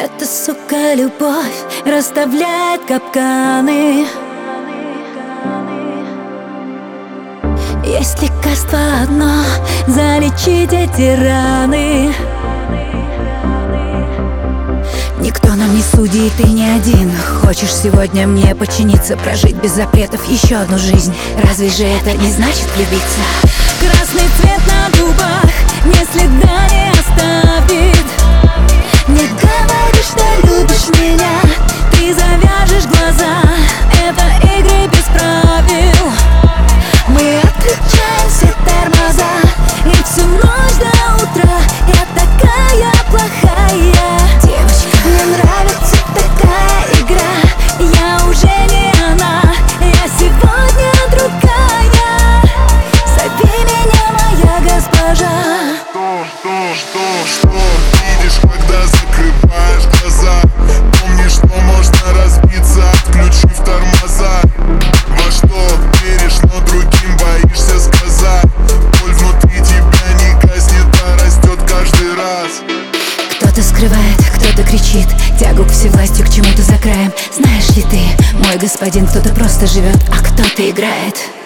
Эта, сука, любовь расставляет капканы. Есть лекарство одно — залечить эти раны. Никто нам не судья, и ты не один. Хочешь сегодня мне подчиниться, прожить без запретов еще одну жизнь? Разве же это не значит влюбиться? Красный цвет на губах ни следа не оставит. Не говори, что любишь меня, ты завяжешь глаза. Это игры без правил. Мы отключаем все тормоза, и всю ночь до утра я такая плохая. Девочка, мне нравится такая игра. Я уже не она, я сегодня другая. Зови меня, моя госпожа. Что видишь, когда закрываешь глаза? Помни, что можно разбиться, отключив тормоза. Во что веришь, но другим боишься сказать. Боль внутри тебя не гаснет, а растет каждый раз. Кто-то скрывает, кто-то кричит, тягу к всевластью, к чему-то за краем. Знаешь ли ты, мой господин, кто-то просто живет, а кто-то играет.